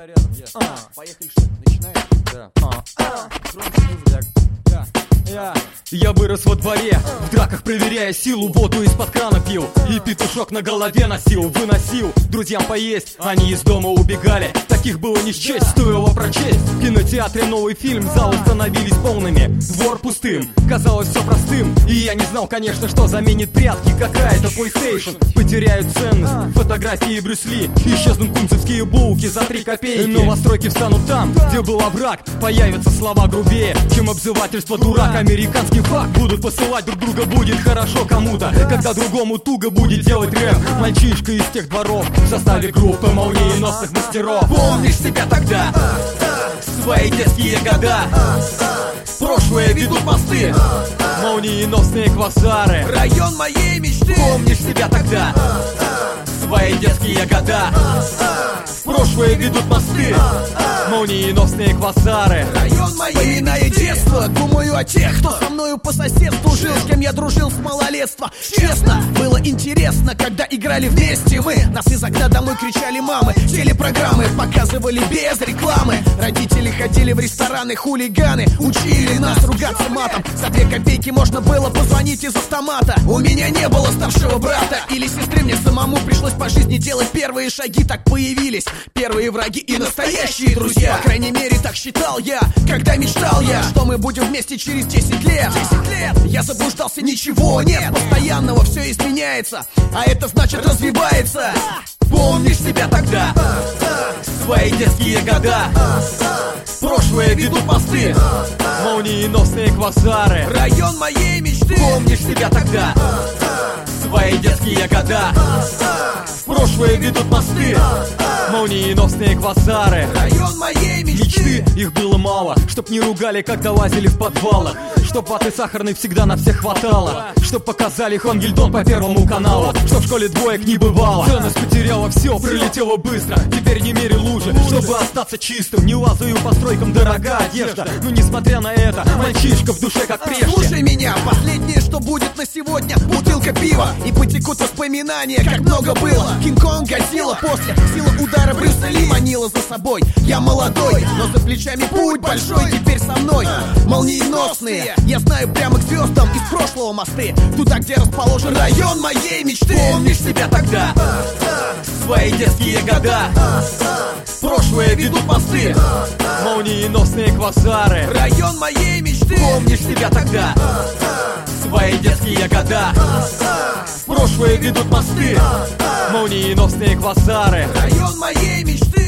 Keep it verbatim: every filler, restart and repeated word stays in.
всегда рядом. Yeah. А. Поехали, что ли? Начинаем? Да. А. А. Громче музыку. Я. Я. Я вырос во дворе, в драках проверяя силу, воду из-под крана пил и петушок на голове носил, выносил друзьям поесть, они из дома убегали. Таких было не счесть, стоило прочесть. В кинотеатре новый фильм, залы становились полными, двор пустым, казалось все простым. И я не знал, конечно, что заменит прятки какая-то PlayStation. Потеряют ценность фотографии Брюс Ли, исчезнут кунцевские булки за три копейки. Новостройки встанут там, где был овраг, появятся слова грубее, чем обзывательство дурак. Американский факт, будут посылать друг друга, будет хорошо кому-то, когда другому туго будет делать рэп. Мальчишка из тех дворов в составе группы молниеносных мастеров. Помнишь себя тогда, свои детские года, в прошлое ведут мосты, молниеносные квазары. Район моей мечты. Помнишь себя тогда, свои детские года, в прошлое ведут мосты, молниеносные квазары. Район моей Вспоминая детство, думаю о тех, кто со мною по соседству жил, с кем я дружил с малолетства. Честно, было интересно, когда играли вместе мы. Нас из окна домой кричали мамы, телепрограммы показывали без рекламы. Родители ходили в рестораны, хулиганы учили нас ругаться матом. За две копейки можно было позвонить из автомата. У меня не было старшего брата или сестры, мне самому пришлось по жизни делать первые шаги. Так появились первые враги и настоящие друзья. По крайней мере, так считал я, когда мечтал я, что мы будем вместе через десять лет. Десять лет я заблуждался, ничего нет, постоянного все изменяется, а это значит развивается. Помнишь себя тогда, свои детские года, в прошлое ведут мосты, молниеносные квазары. Район моей мечты. Помнишь себя тогда, свои детские года, в прошлое ведут мосты, молниеносные квазары. Район моей мечты. Мечты, их было мало, чтоб не ругали, когда лазили в подвалах, чтоб ваты сахарной всегда на всех хватало, чтоб показали Хонгельдон по первому каналу, чтоб в школе двоек не бывало. Ценность потеряла все, прилетела быстро, теперь не мере лужи, чтобы остаться чистым. Не лазаю по стройкам, дорогая одежда, но несмотря на это, мальчишка в душе как прежде. Слушай меня, последнее, что будет на сегодня, бутылка пива, и потекут воспоминания, как много было. Кинг-Конг, Годзилла после, сила удара Брюса Ли манила за собой. Я молодой, но за плечами путь большой, теперь со мной молниеносные. Я знаю прямо к звездам из прошлого мосты, туда, где расположен район моей мечты. Помнишь себя тогда, свои детские года, в прошлое ведут мосты, молниеносные квазары. Район моей мечты. Помнишь себя тогда, свои детские года, в прошлое ведут мосты, молниеносные квазары. Район моей мечты.